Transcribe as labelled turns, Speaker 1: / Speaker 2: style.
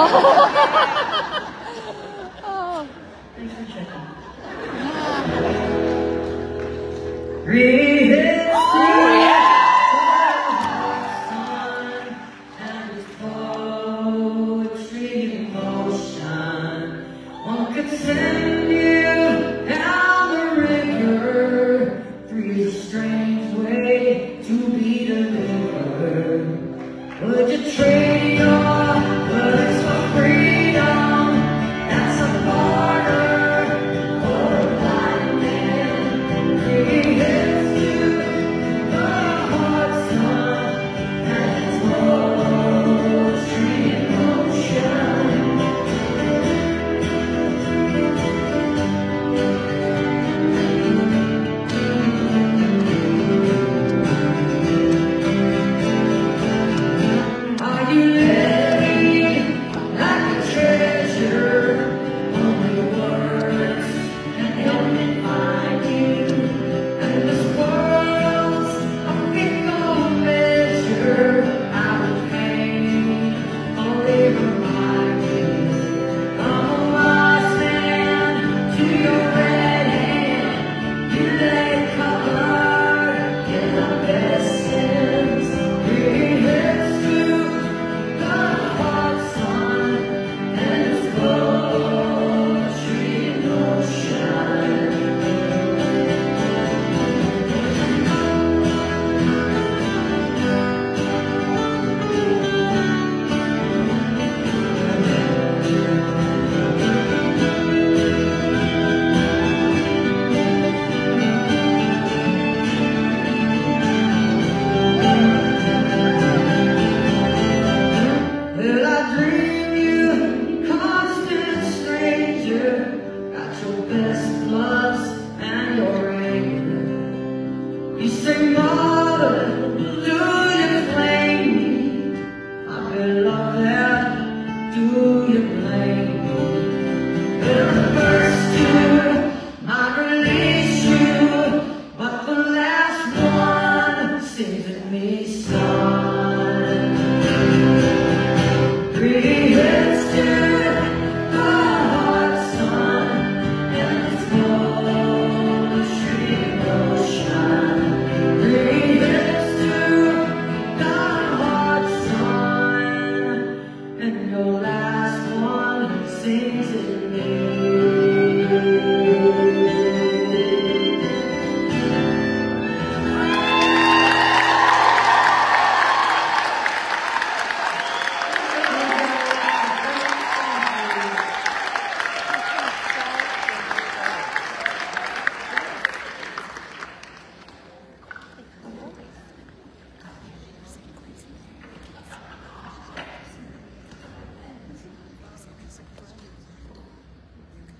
Speaker 1: Oh.
Speaker 2: Thanks for checking.
Speaker 1: Oh, yeah.
Speaker 2: One could send you down the river. Three's a strange way to be delivered. Would you trade your words for freedom? That's a barter for a blind man. Three hits to the heart, son, and it's poetry in motion. Are you living like a treasure? Only words can help me find you. And this world's a fickle measure. I will pay, only remind you. I'm a wise man to your red hand. You lay covered in the best sins. Three hits to the heart, son, and it's poetry in motion. Will I dream you, constant stranger? Got your best gloves and your anger. You say, Mother,